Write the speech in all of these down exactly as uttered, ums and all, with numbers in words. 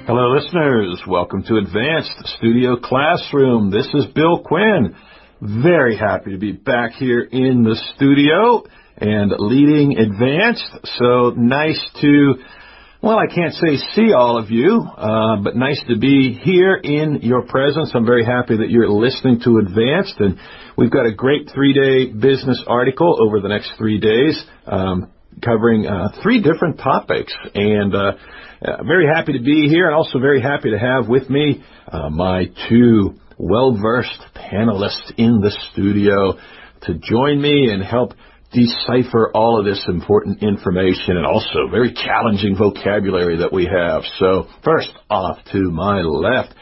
Hello, listeners. Welcome to Advanced Studio Classroom. This is Bill Quinn. Very happy to be back here in the studio and leading Advanced. So nice to, well, I can't say see all of you, uh, but nice to be here in your presence. I'm very happy that you're listening to Advanced, and we've got a great three-day business article over the next three days um, covering uh, three different topics. And uh, uh, very happy to be here, and also very happy to have with me uh, my two well-versed panelists in the studio to join me and help decipher all of this important information and also very challenging vocabulary that we have. So first off to my left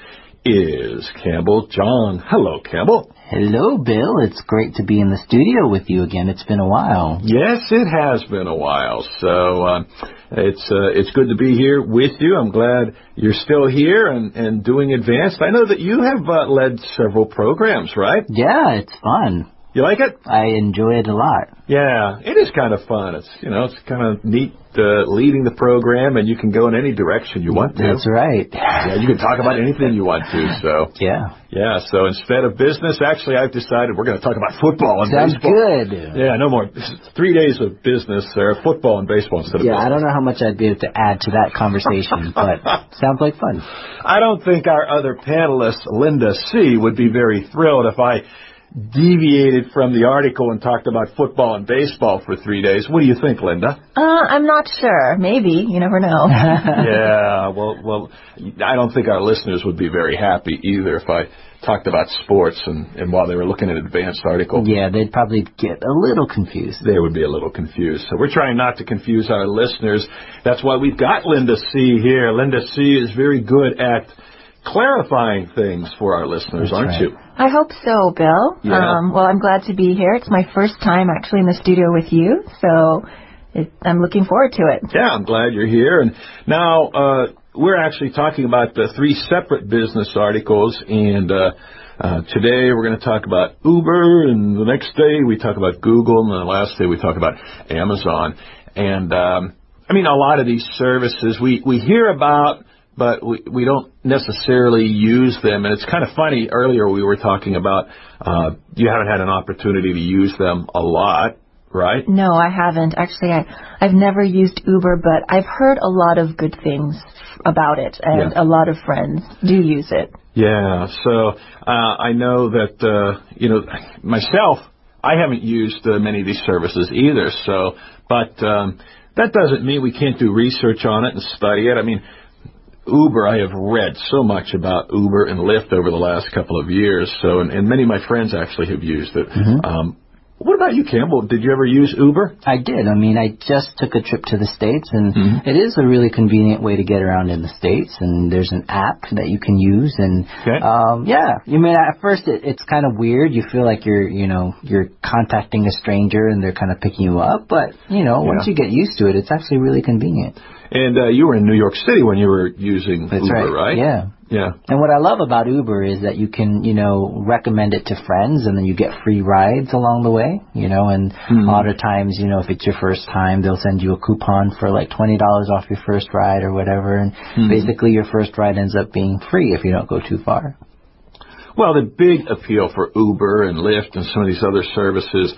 is Campbell John. Hello, Campbell. Hello, Bill. It's great to be in the studio with you again. It's been a while. Yes, it has been a while. So uh, it's uh, it's good to be here with you. I'm glad you're still here and, and doing Advanced. I know that you have uh, led several programs, right? Yeah, it's fun. You like it? I enjoy it a lot. Yeah, it is kind of fun. It's, you know, it's kind of neat uh, leading the program, and you can go in any direction you want to. That's right. Yeah, you can talk about anything you want to. So yeah, yeah. So instead of business, actually, I've decided we're going to talk about football and Sounds baseball. good. Yeah, no more three days of business or football and baseball instead of yeah. business. I don't know how much I'd be able to add to that conversation, but sounds like fun. I don't think our other panelist, Linda C., would be very thrilled if I deviated from the article and talked about football and baseball for three days. What do you think, Linda? Uh, I'm not sure. Maybe. You never know. yeah, well, well, I don't think our listeners would be very happy either if I talked about sports and, and while they were looking at an advanced article. Yeah, they'd probably get a little confused. They would be a little confused. So we're trying not to confuse our listeners. That's why we've got Linda C. here. Linda C. is very good at clarifying things for our listeners, That's aren't right. you? I hope so, Bill. Yeah. Um, well, I'm glad to be here. It's my first time actually in the studio with you, so it, I'm looking forward to it. Yeah, I'm glad you're here. And now uh, we're actually talking about the three separate business articles, and uh, uh, today we're going to talk about Uber, and the next day we talk about Google, and the last day we talk about Amazon. And um, I mean, a lot of these services we, we hear about, but we, we don't necessarily use them. And it's kind of funny, earlier we were talking about uh, you haven't had an opportunity to use them a lot, right? No, I haven't. Actually, I, I've never used Uber, but I've heard a lot of good things about it, and Yeah. a lot of friends do use it. Yeah, so uh, I know that, uh, you know, myself, I haven't used uh, many of these services either. So, but um, that doesn't mean we can't do research on it and study it. I mean, Uber, I have read so much about Uber and Lyft over the last couple of years, so and, and many of my friends actually have used it. Mm-hmm. Um, what about you, Campbell? Did you ever use Uber? I did. I mean, I just took a trip to the States, and Mm-hmm. it is a really convenient way to get around in the States, and there's an app that you can use, and Okay. um, yeah, you mean, at first it, it's kind of weird. You feel like you're, you know, you're contacting a stranger, and they're kind of picking you up, but, you know, once Yeah. you get used to it, it's actually really convenient. And uh, you were in New York City when you were using That's Uber, right. right? Yeah. Yeah. And what I love about Uber is that you can, you know, recommend it to friends, and then you get free rides along the way, you know, and Mm-hmm. a lot of times, you know, if it's your first time, they'll send you a coupon for like twenty dollars off your first ride or whatever, and Mm-hmm. basically your first ride ends up being free if you don't go too far. Well, the big appeal for Uber and Lyft and some of these other services,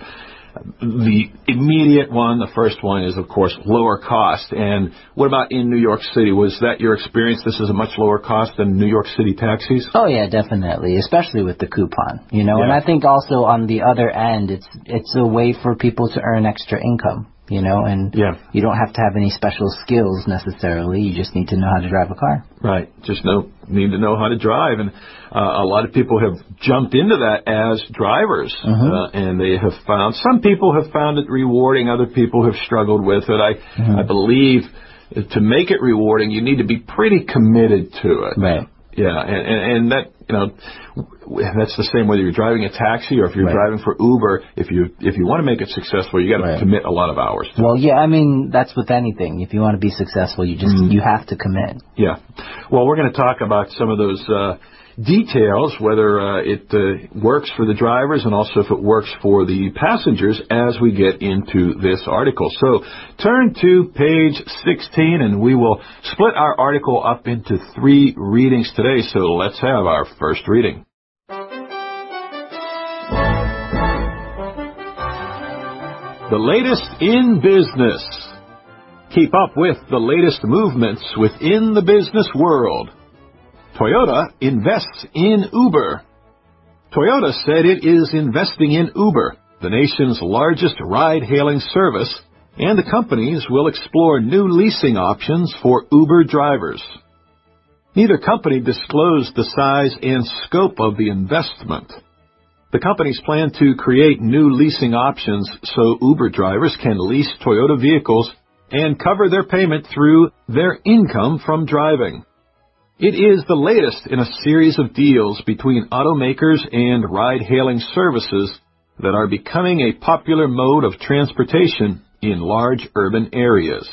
the immediate one, the first one is, of course, lower cost. And what about in New York City? Was that your experience? This is a much lower cost than New York City taxis? Oh yeah, definitely, especially with the coupon, you know. Yeah. And I think also on the other end, it's it's a way for people to earn extra income, you know, and Yeah. you don't have to have any special skills necessarily. You just need to know how to drive a car. Right. Just know, need to know how to drive. And uh, a lot of people have jumped into that as drivers. Mm-hmm. Uh, and they have found, some people have found it rewarding. Other people have struggled with it. I, Mm-hmm. I believe to make it rewarding, you need to be pretty committed to it. Right. Yeah. And, and, and that, you know, that's the same whether you're driving a taxi or if you're Right. driving for Uber. If you, if you want to make it successful, you got to Right. commit a lot of hours to it. Well, yeah, I mean, that's with anything. If you want to be successful, you just, Mm-hmm. you have to commit. Yeah. Well, we're going to talk about some of those uh, details whether uh, it uh, works for the drivers and also if it works for the passengers as we get into this article. So turn to page sixteen, and we will split our article up into three readings today. So let's have our first reading. The latest in business. Keep up with the latest movements within the business world. Toyota invests in Uber. Toyota said it is investing in Uber, the nation's largest ride-hailing service, and the companies will explore new leasing options for Uber drivers. Neither company disclosed the size and scope of the investment. The companies plan to create new leasing options so Uber drivers can lease Toyota vehicles and cover their payment through their income from driving. It is the latest in a series of deals between automakers and ride-hailing services that are becoming a popular mode of transportation in large urban areas.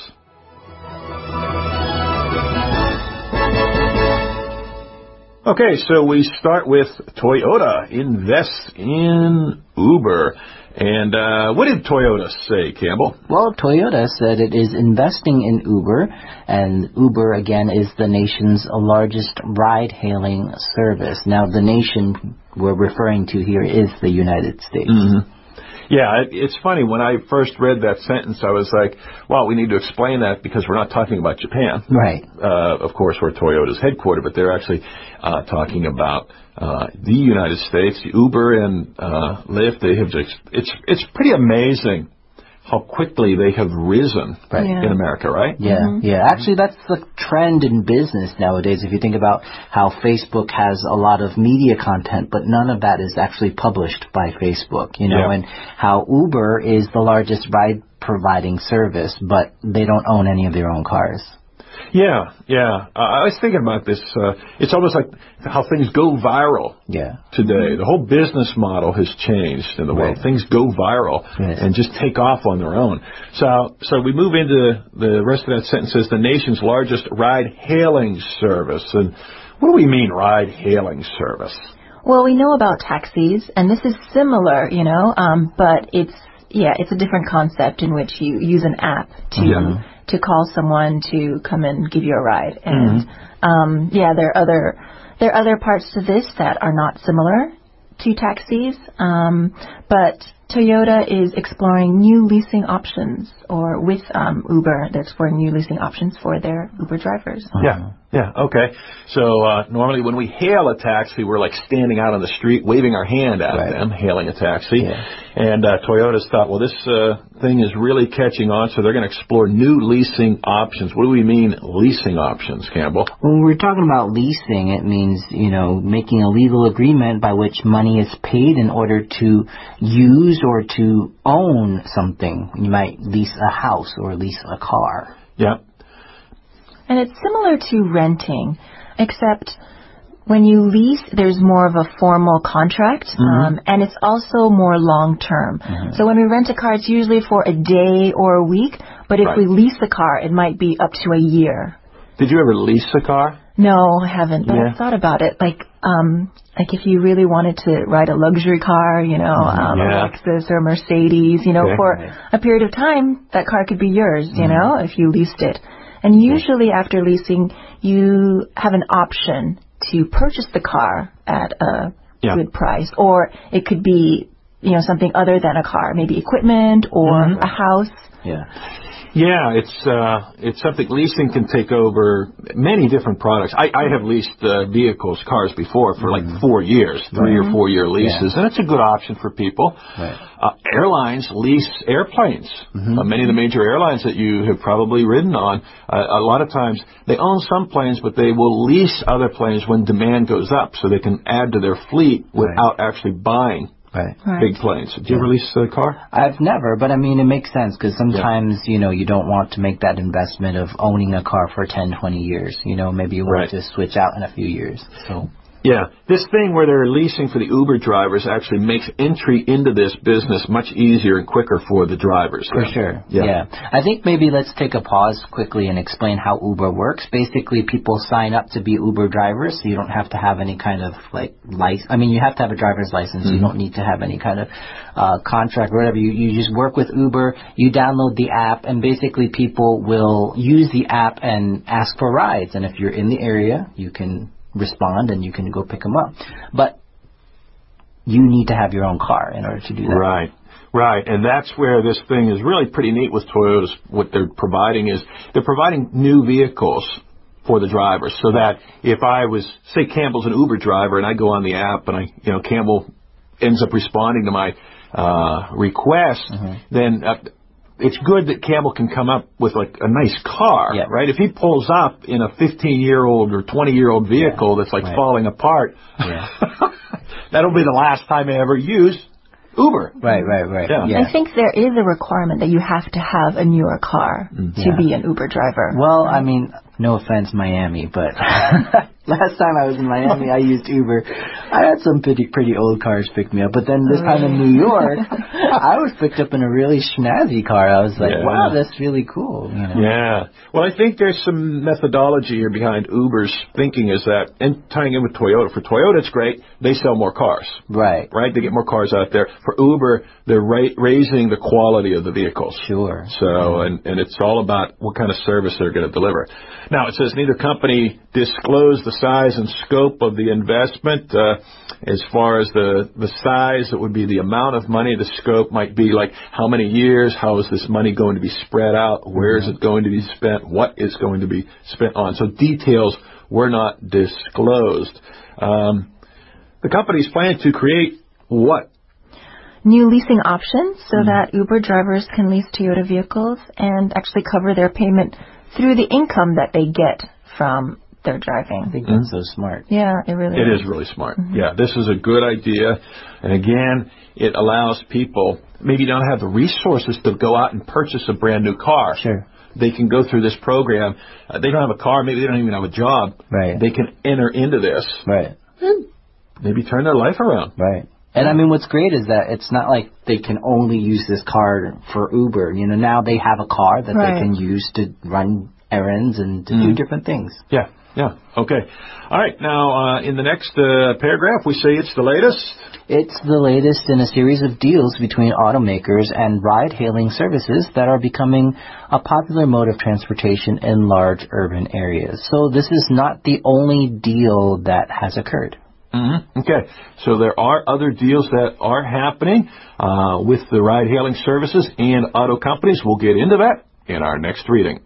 Okay, so we start with Toyota invests in Uber. And uh, what did Toyota say, Campbell? Well, Toyota said it is investing in Uber, and Uber, again, is the nation's largest ride-hailing service. Now, the nation we're referring to here is the United States. Mm-hmm. Yeah, it, it's funny. When I first read that sentence, I was like, well, we need to explain that because we're not talking about Japan. Right. Uh, of course, where Toyota's headquartered, but they're actually uh, talking about uh, the United States. Uber and uh, Lyft, they have just, it's, it's pretty amazing how quickly they have risen right. yeah. in America, right? Yeah, mm-hmm. yeah. Actually, that's the trend in business nowadays. If you think about how Facebook has a lot of media content, but none of that is actually published by Facebook, you know, yeah. and how Uber is the largest ride-providing service, but they don't own any of their own cars. Yeah, yeah. Uh, I was thinking about this. Uh, it's almost like how things go viral yeah. today. The whole business model has changed in the world. Right. Things go viral yes. and just take off on their own. So, so we move into the rest of that sentence says the nation's largest ride-hailing service. And what do we mean ride-hailing service? Well, we know about taxis, and this is similar, you know, um, but it's, yeah, it's a different concept in which you use an app to... Yeah. to call someone to come and give you a ride. And, mm-hmm. um, yeah, there are other, there are other parts to this that are not similar to taxis, um, but Toyota is exploring new leasing options, or with um, Uber, they're exploring new leasing options for their Uber drivers. Yeah, yeah, okay. So uh, normally when we hail a taxi, we're like standing out on the street, waving our hand at right. them, hailing a taxi. Yeah. And uh, Toyota's thought, well, this uh, thing is really catching on, so they're going to explore new leasing options. What do we mean, leasing options, Campbell? When we're talking about leasing, it means, you know, making a legal agreement by which money is paid in order to use or to own something. You might lease a house or lease a car. Yeah. And it's similar to renting, except when you lease, there's more of a formal contract, mm-hmm. um, and it's also more long-term. Mm-hmm. So when we rent a car, it's usually for a day or a week, but if right. we lease a car, it might be up to a year. Did you ever lease a car? No, I haven't, but yeah. I've thought about it. Like, um, like if you really wanted to ride a luxury car, you know, um, yeah. a Lexus or a Mercedes, you know, okay. for a period of time, that car could be yours, you mm-hmm. know, if you leased it. And usually after leasing, you have an option to purchase the car at a yeah. good price, or it could be, you know, something other than a car, maybe equipment or mm-hmm. a house. Yeah. Yeah, it's uh, it's something. Leasing can take over many different products. I, I have leased uh, vehicles, cars before for mm-hmm. like four years, three mm-hmm. or four year leases, yeah. and it's a good option for people. Right. Uh, airlines lease airplanes. Mm-hmm. Uh, many of the major airlines that you have probably ridden on, uh, a lot of times they own some planes, but they will lease other planes when demand goes up, so they can add to their fleet without right. actually buying. Right. right. Big planes. Did you ever lease a car? I've never, but I mean, it makes sense because sometimes, yeah. you know, you don't want to make that investment of owning a car for ten, twenty years. You know, maybe you want right. to switch out in a few years. So. Yeah, this thing where they're leasing for the Uber drivers actually makes entry into this business much easier and quicker for the drivers. For yeah. sure, yeah. yeah. I think maybe let's take a pause quickly and explain how Uber works. Basically, people sign up to be Uber drivers, so you don't have to have any kind of, like, license. I mean, you have to have a driver's license. Mm-hmm. You don't need to have any kind of uh, contract or whatever. You, you just work with Uber, you download the app, and basically people will use the app and ask for rides. And if you're in the area, you can respond and you can go pick them up. But you need to have your own car in order to do that. Right. Right, and that's where this thing is really pretty neat with Toyota's. What they're providing is they're providing new vehicles for the drivers, so that if I was, say, Campbell's an Uber driver, and I go on the app, and I, you know, Campbell ends up responding to my uh, request, mm-hmm. then uh, it's good that Campbell can come up with, like, a nice car, yeah. right? If he pulls up in a fifteen-year-old or twenty-year-old vehicle yeah. that's, like, right. falling apart, yeah. that'll be the last time I ever use Uber. Right, right, right. Yeah. Yeah. I think there is a requirement that you have to have a newer car mm-hmm. to yeah. be an Uber driver. Well, I mean, no offense, Miami, but last time I was in Miami, I used Uber. I had some pretty pretty old cars pick me up, but then this time in New York, I was picked up in a really schnazzy car. I was like, yeah. wow, that's really cool. You know? Yeah. Well, I think there's some methodology here behind Uber's thinking is that, and tying in with Toyota. For Toyota, it's great. They sell more cars. Right. Right? They get more cars out there. For Uber, they're ra- raising the quality of the vehicles. Sure. So, mm-hmm. and, and it's all about what kind of service they're going to deliver. Now, it says neither company disclosed the size and scope of the investment. Uh, as far as the, the size, it would be the amount of money. The scope might be like how many years, how is this money going to be spread out, where mm-hmm. is it going to be spent, what is going to be spent on. So details were not disclosed. Um, the company's planning to create what? New leasing options so mm-hmm. that Uber drivers can lease Toyota vehicles and actually cover their payment through the income that they get from their driving. I think that's so smart. Yeah, it really it is. It is really smart. Mm-hmm. Yeah, this is a good idea. And again, it allows people, maybe don't have the resources to go out and purchase a brand new car. Sure. They can go through this program. Uh, they don't have a car. Maybe they don't even have a job. Right. They can enter into this. Right. And maybe turn their life around. Right. And I mean, what's great is that it's not like they can only use this car for Uber. You know, now they have a car that right. they can use to run errands and to mm. do different things. Yeah, yeah, okay. All right, now uh, in the next uh, paragraph, we say it's the latest. It's the latest in a series of deals between automakers and ride-hailing services that are becoming a popular mode of transportation in large urban areas. So this is not the only deal that has occurred. Mm-hmm. Okay, so there are other deals that are happening uh, with the ride-hailing services and auto companies. We'll get into that in our next reading.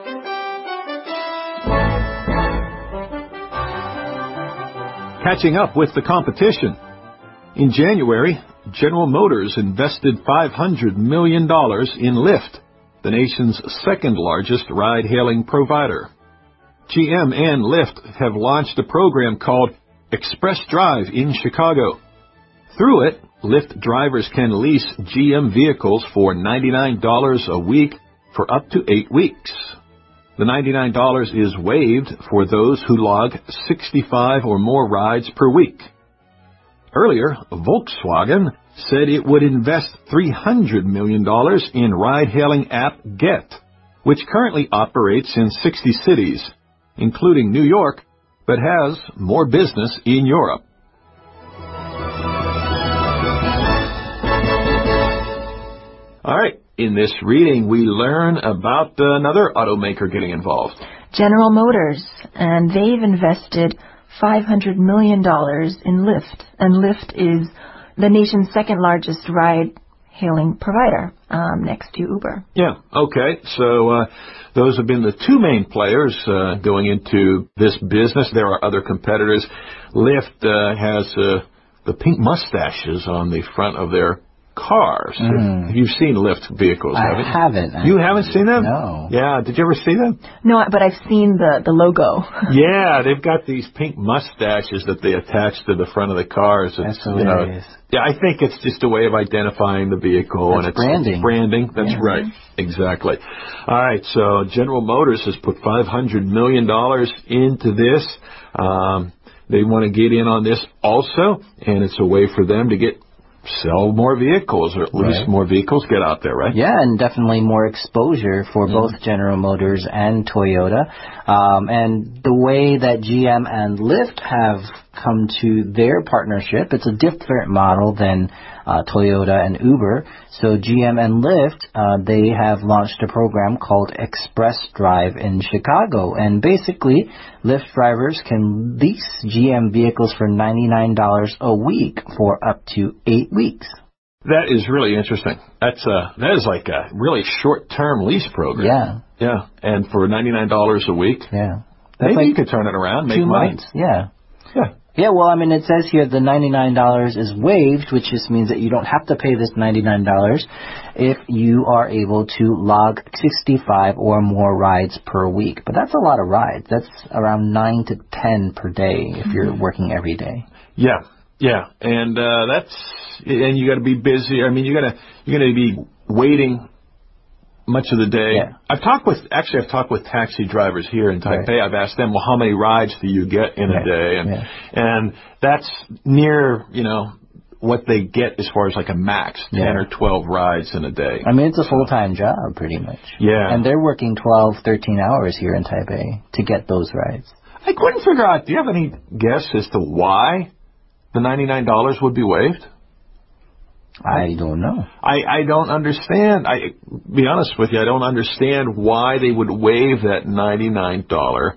Catching up with the competition. In January, General Motors invested five hundred million dollars in Lyft, the nation's second-largest ride-hailing provider. G M and Lyft have launched a program called Express Drive in Chicago. Through it, Lyft drivers can lease G M vehicles for ninety-nine dollars a week for up to eight weeks. The ninety-nine dollars is waived for those who log sixty-five or more rides per week. Earlier, Volkswagen said it would invest three hundred million dollars in ride-hailing app Get, which currently operates in sixty cities, including New York, but has more business in Europe. All right, in this reading, we learn about another automaker getting involved. General Motors, and they've invested five hundred million dollars in Lyft, and Lyft is the nation's second largest ride-hailing provider, um, next to Uber. Yeah, okay, so uh, those have been the two main players uh, going into this business. There are other competitors. Lyft uh, has uh, the pink mustaches on the front of their cars. Mm. You've seen Lyft vehicles, haven't you? I haven't. I you haven't seen them? No. Yeah, did you ever see them? No, but I've seen the, the logo. Yeah, they've got these pink mustaches that they attach to the front of the cars. It's, That's hilarious. You know, yeah, I think it's just a way of identifying the vehicle. That's and it's branding. It's branding. That's yeah. right. Exactly. All right, so General Motors has put five hundred million dollars into this. Um, they want to get in on this also, and it's a way for them to get sell more vehicles, or at least right. more vehicles get out there, right? Yeah, and definitely more exposure for mm. both General Motors and Toyota. Um, and the way that G M and Lyft have come to their partnership, it's a different model than uh, Toyota and Uber. So G M and Lyft, uh, they have launched a program called Express Drive in Chicago. And basically, Lyft drivers can lease G M vehicles for ninety-nine dollars a week for up to eight weeks. That is really interesting. That's a, that is like a really short-term lease program. Yeah. Yeah, and for ninety-nine dollars a week. Yeah. That's maybe like you could turn it around, make two money. Months. Yeah. Yeah. Yeah, well, I mean, it says here the ninety-nine dollars is waived, which just means that you don't have to pay this ninety-nine dollars if you are able to log sixty-five or more rides per week. But that's a lot of rides. That's around nine to ten per day if you're working every day. Yeah, yeah, and uh, that's and you got to be busy. I mean, you got to you're going to be waiting much of the day. Yeah. I've talked with, actually I've talked with taxi drivers here in Taipei. Right. I've asked them, well, how many rides do you get in yeah. a day? And, yeah. and that's near, you know, what they get as far as like a max, ten yeah. or twelve rides in a day. I mean, it's a full-time job pretty much. Yeah. And they're working twelve, thirteen hours here in Taipei to get those rides. I couldn't figure out, do you have any guess as to why the ninety-nine dollars would be waived? I don't know. I, I don't understand. I be honest with you, I don't understand why they would waive that ninety-nine dollars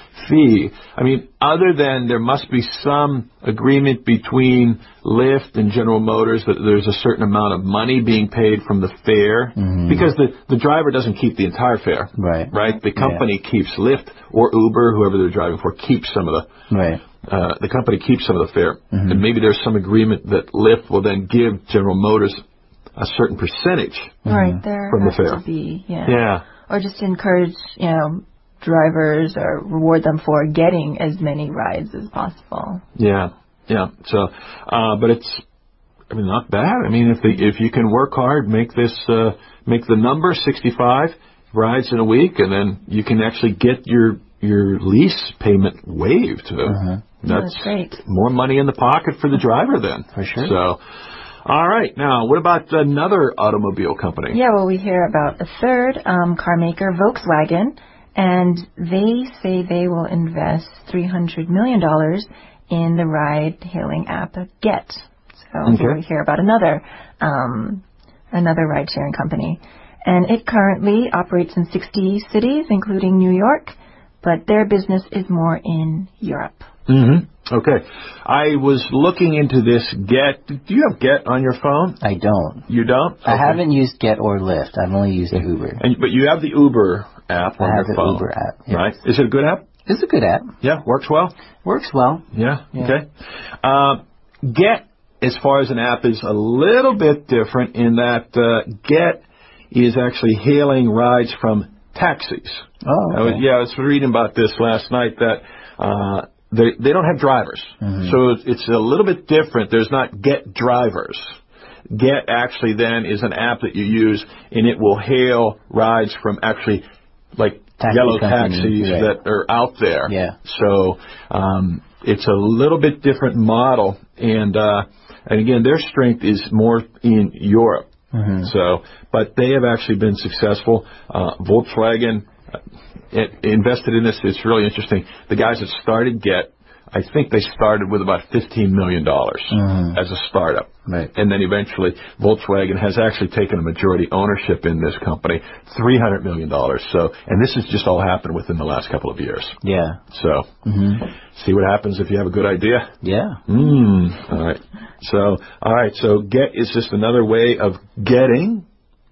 fee. I mean, other than there must be some agreement between Lyft and General Motors that there's a certain amount of money being paid from the fare, mm-hmm. because the, the driver doesn't keep the entire fare. Right. Right? The company yeah. keeps Lyft or Uber, whoever they're driving for, keeps some of the... Right. Uh, the company keeps some of the fare, mm-hmm. and maybe there's some agreement that Lyft will then give General Motors a certain percentage right, there from the has fare. To be, yeah. yeah. Or just encourage, you know, drivers or reward them for getting as many rides as possible. Yeah, yeah. So, uh, but it's, I mean, not bad. I mean, if the, if you can work hard, make this, uh, make the number sixty-five rides in a week, and then you can actually get your your lease payment waived. Uh-huh. That's, oh, that's great. More money in the pocket for the driver then. For sure. So, all right. Now, what about another automobile company? Yeah, well, we hear about a third um, car maker, Volkswagen, and they say they will invest three hundred million dollars in the ride-hailing app Get. So okay. here we hear about another um, another ride-sharing company. And it currently operates in sixty cities, including New York, but their business is more in Europe. Mm-hmm. Okay. I was looking into this Get. Do you have Get on your phone? I don't. You don't? Okay. I haven't used Get or Lyft. I've only used yeah. Uber. And, but you have the Uber app on I have your the phone. Uber app. Yes. Right? Is it a good app? It's a good app. Yeah. Works well? Works well. Yeah. yeah. Okay. Uh, Get, as far as an app, is a little bit different in that uh, Get is actually hailing rides from taxis. Oh, okay. I was, yeah, I was reading about this last night that uh, they they don't have drivers, mm-hmm. so it's, it's a little bit different. There's not Get drivers. Get actually then is an app that you use, and it will hail rides from actually like Taxi yellow company, taxis right. that are out there. Yeah. So um, it's a little bit different model, and uh, and again, their strength is more in Europe. Mm-hmm. So, but they have actually been successful. Uh, Volkswagen uh, it, invested in this. It's really interesting. The guys that started Get, I think they started with about fifteen million dollars mm-hmm. as a startup. Right. And then eventually Volkswagen has actually taken a majority ownership in this company, three hundred million dollars. So, and this has just all happened within the last couple of years. Yeah. So, mm-hmm. see what happens if you have a good idea? Yeah. Mm. All right. So, all right. So, Get is just another way of getting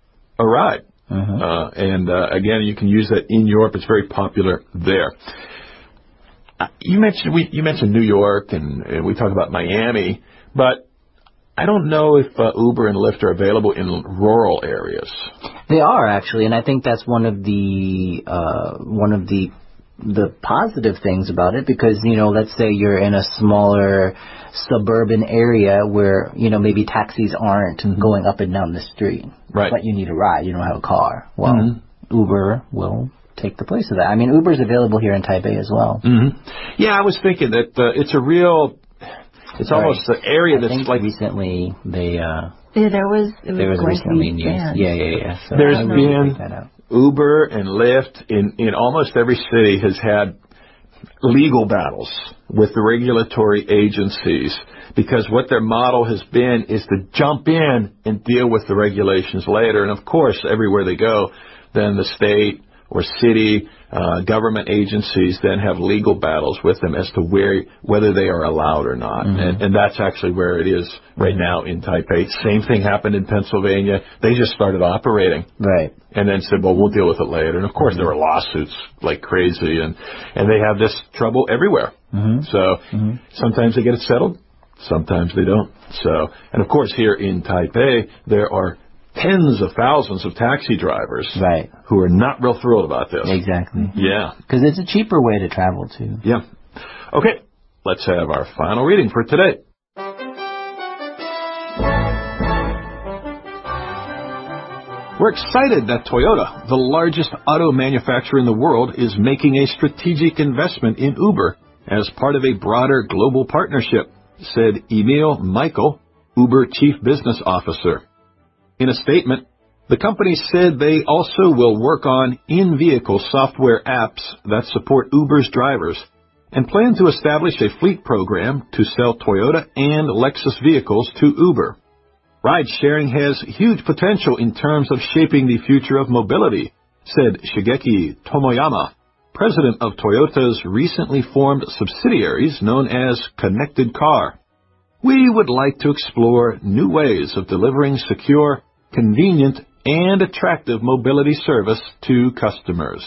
a ride. Mm-hmm. Uh, and, uh, again, you can use that in Europe. It's very popular there. Uh, you mentioned, we, you mentioned New York and, and we talked about Miami, but I don't know if uh, Uber and Lyft are available in rural areas. They are actually, and I think that's one of the, uh, one of the, the positive things about it, because, you know, let's say you're in a smaller suburban area where, you know, maybe taxis aren't mm-hmm. going up and down the street. Right. But you need a ride. You don't have a car. Well, mm-hmm. Uber will take the place of that. I mean, Uber's available here in Taipei as well. Mm-hmm. Yeah, I was thinking that uh, it's a real, it's right. almost an area I that's think like... recently they... Uh, yeah, there was, it was, there was recently news. Banned. Yeah, yeah, yeah. So There's been Uber and Lyft in, in almost every city has had legal battles with the regulatory agencies because what their model has been is to jump in and deal with the regulations later. And, of course, everywhere they go, then the state or city uh, government agencies then have legal battles with them as to where whether they are allowed or not. Mm-hmm. And, and that's actually where it is right now in Taipei. Same thing happened in Pennsylvania. They just started operating. Right. And then said, well, we'll deal with it later. And, of course, there were lawsuits like crazy, and, and they have this trouble everywhere. Mm-hmm. So mm-hmm. sometimes they get it settled, sometimes they don't. So, and, of course, here in Taipei, there are tens of thousands of taxi drivers right. who are not real thrilled about this. Exactly. Yeah. Because it's a cheaper way to travel, too. Yeah. Okay, let's have our final reading for today. We're excited that Toyota, the largest auto manufacturer in the world, is making a strategic investment in Uber as part of a broader global partnership, said Emil Michael, Uber Chief Business Officer. In a statement, the company said they also will work on in-vehicle software apps that support Uber's drivers and plan to establish a fleet program to sell Toyota and Lexus vehicles to Uber. Ride-sharing has huge potential in terms of shaping the future of mobility, said Shigeki Tomoyama, president of Toyota's recently formed subsidiaries known as Connected Car. We would like to explore new ways of delivering secure, convenient, and attractive mobility service to customers.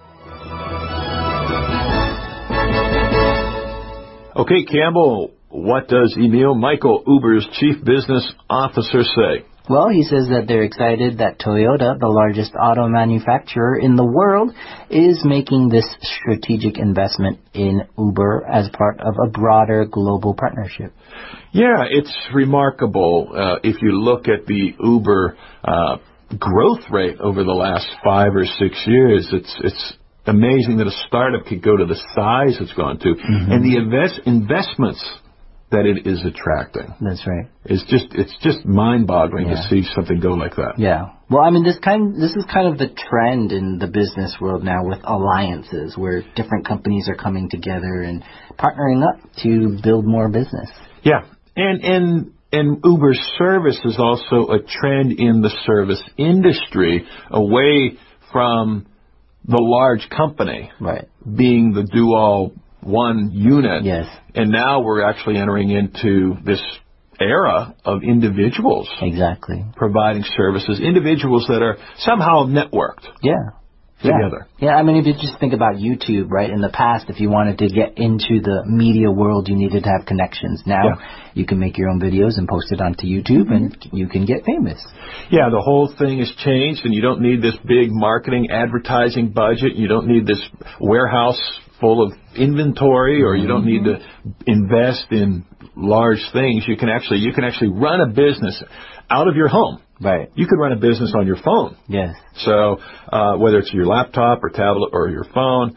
Okay, Campbell, what does Emil Michael, Uber's Chief Business Officer, say? Well, he says that they're excited that Toyota, the largest auto manufacturer in the world, is making this strategic investment in Uber as part of a broader global partnership. Yeah, it's remarkable. Uh, if you look at the Uber uh, growth rate over the last five or six years, it's it's amazing that a startup could go to the size it's gone to, mm-hmm. and the invest investments that it is attracting. That's right. It's just it's just mind-boggling yeah. to see something go like that. Yeah. Well, I mean, this kind this is kind of the trend in the business world now with alliances, where different companies are coming together and partnering up to build more business. Yeah, and and and Uber's service is also a trend in the service industry, away from the large company, right, being the do-all one unit. Yes. And now we're actually entering into this era of individuals. Exactly. Providing services. Individuals that are somehow networked. Yeah. Together. Yeah. yeah, I mean, if you just think about YouTube, right? In the past, if you wanted to get into the media world, you needed to have connections. Now, yeah. you can make your own videos and post it onto YouTube, mm-hmm. and you can get famous. Yeah, the whole thing has changed, and you don't need this big marketing, advertising budget. You don't need this warehouse full of inventory, or you don't need to invest in large things. You can actually you can actually run a business out of your home. Right. You could run a business on your phone. Yes. So uh, whether it's your laptop or tablet or your phone,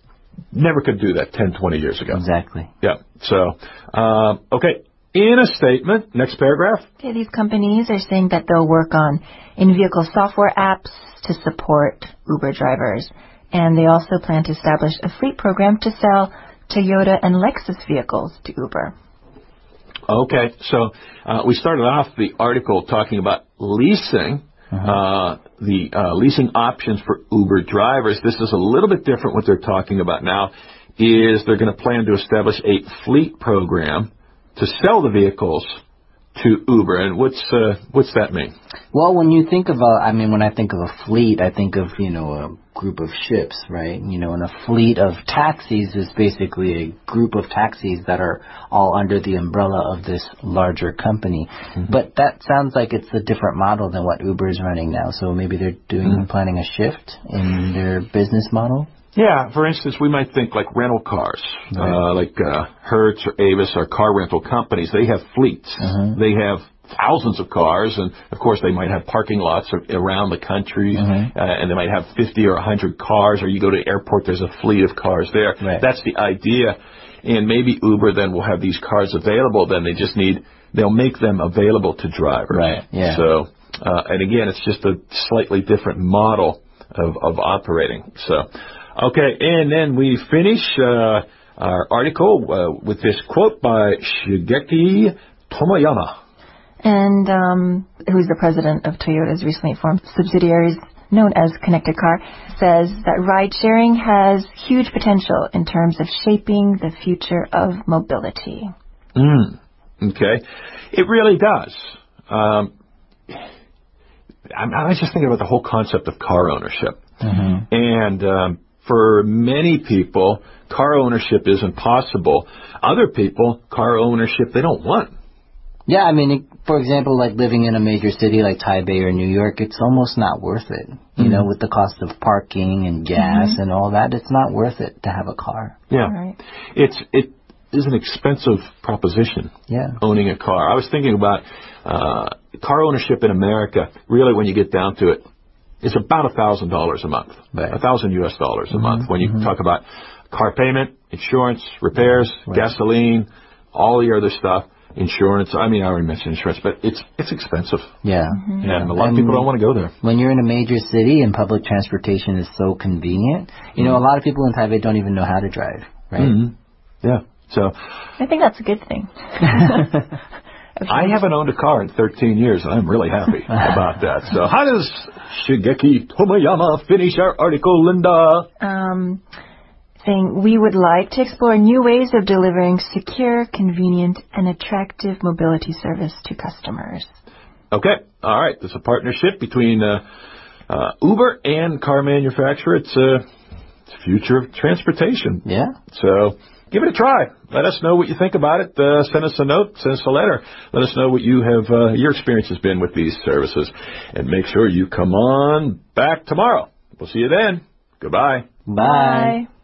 never could do that ten, twenty years ago. Exactly. Yeah. So, uh, okay. In a statement, next paragraph. Okay, these companies are saying that they'll work on in-vehicle software apps to support Uber drivers. And they also plan to establish a fleet program to sell Toyota and Lexus vehicles to Uber. Okay, so uh, we started off the article talking about leasing, uh-huh. uh, the uh, leasing options for Uber drivers. This is a little bit different. What they're talking about now is they're going to plan to establish a fleet program to sell the vehicles to Uber. And what's uh, what's that mean? Well, when you think of a, I mean, when I think of a fleet, I think of, you know, a group of ships, right? You know, and a fleet of taxis is basically a group of taxis that are all under the umbrella of this larger company. Mm-hmm. But that sounds like it's a different model than what Uber is running now. So maybe they're doing mm-hmm. planning a shift in their business model. Yeah, for instance, we might think like rental cars, right. uh, like uh, Hertz or Avis or car rental companies. They have fleets. Uh-huh. They have thousands of cars, and of course they might have parking lots around the country, mm-hmm. uh, and they might have fifty or one hundred cars, or you go to the airport, there's a fleet of cars there. Right. That's the idea. And maybe Uber then will have these cars available, then they just need, they'll make them available to drivers. Right, yeah. So, uh, and again, it's just a slightly different model of, of operating. So, okay, and then we finish uh, our article uh, with this quote by Shigeki Tomoyama. And um, who's the president of Toyota's recently formed subsidiaries known as Connected Car, says that ride-sharing has huge potential in terms of shaping the future of mobility. Mm, okay. It really does. Um, I was just thinking about the whole concept of car ownership. Mm-hmm. And um, for many people, car ownership isn't possible. Other people, car ownership, they don't want. Yeah, I mean, for example, like living in a major city like Taipei or New York, it's almost not worth it. You mm-hmm. know, with the cost of parking and gas mm-hmm. and all that, it's not worth it to have a car. Yeah. Right. It's, it is an expensive proposition, yeah. owning a car. I was thinking about uh, car ownership in America, really when you get down to it, it's about one thousand dollars a month, right. one thousand U S dollars a mm-hmm. month. When you mm-hmm. talk about car payment, insurance, repairs, right. gasoline, all the other stuff. Insurance. I mean, I already mentioned insurance, but it's it's expensive. Yeah. Mm-hmm. Yeah, and a lot and of people don't want to go there. When you're in a major city and public transportation is so convenient, you mm-hmm. know, a lot of people in Taipei don't even know how to drive, right? Mm-hmm. Yeah. So. I think that's a good thing. I haven't owned a car in thirteen years, and I'm really happy about that. So how does Shigeki Tomoyama finish our article, Linda? Um... Saying we would like to explore new ways of delivering secure, convenient, and attractive mobility service to customers. Okay. All right. There's a partnership between uh, uh, Uber and car manufacturer. It's a uh, future of transportation. Yeah. So give it a try. Let us know what you think about it. Uh, send us a note. Send us a letter. Let us know what you have, uh, your experience has been with these services. And make sure you come on back tomorrow. We'll see you then. Goodbye. Bye. Bye.